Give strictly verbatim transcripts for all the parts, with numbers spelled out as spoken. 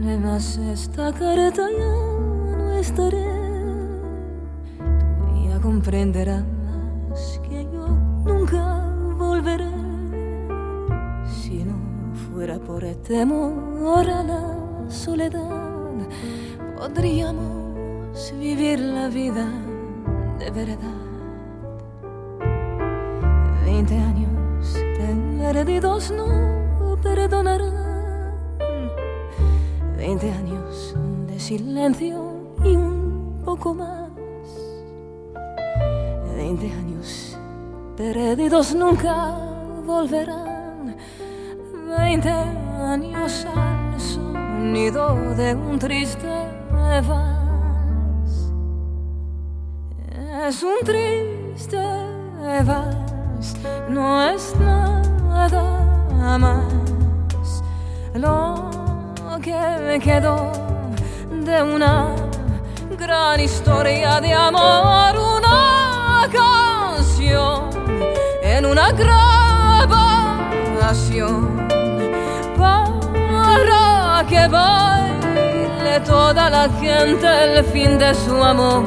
leas esta carta ya no estaré. Tú ya comprenderás que yo nunca volveré. Si no fuera por temor a la soledad, podríamos vivir la vida de verdad. Veinte años perdidos no perdonarán. Veinte años de silencio y un poco más. Veinte años perdidos nunca volverán. Veinte años al sonido de un triste vals. Es un triste vals, no es nada más lo que me quedó de una gran historia de amor, una canción en una grabación para que baile toda la gente el fin de su amor.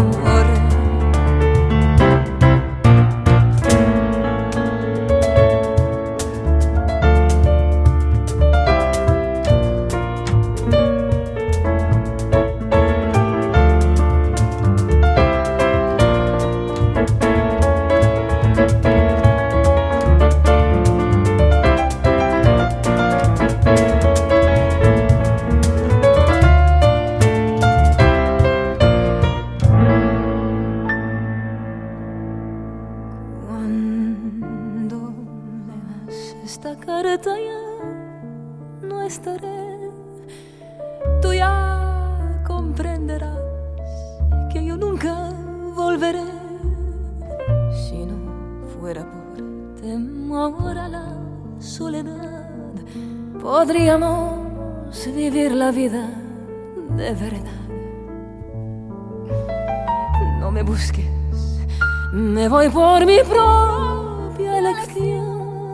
Esta carta ya no estaré. Tú ya comprenderás que yo nunca volveré. Si no fuera por temor a la soledad, podríamos vivir la vida de verdad. No me busques, me voy por mi propia elección.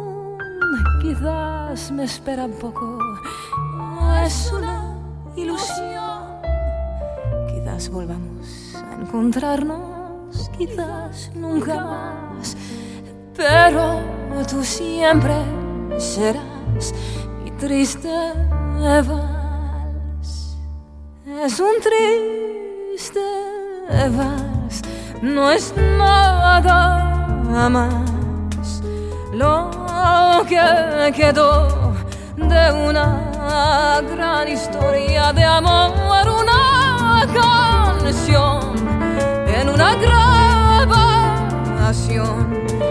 Quizás me espera un poco, es una ilusión. Quizás volvamos a encontrarnos, quizás nunca más. Pero tú siempre serás mi triste vals. Es un triste vals, no es nada más lo que quedó de una gran historia de amor, una canción en una grabación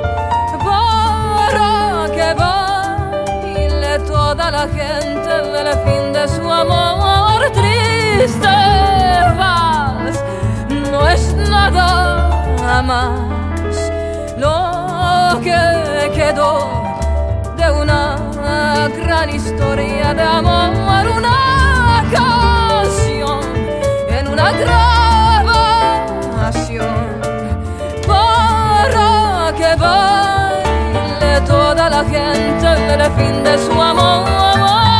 para que baile toda la gente el fin de su amor. Triste vals, no es nada más lo que quedó de una gran historia de amor, una canción en una grabación para que baile toda la gente el fin de su amor.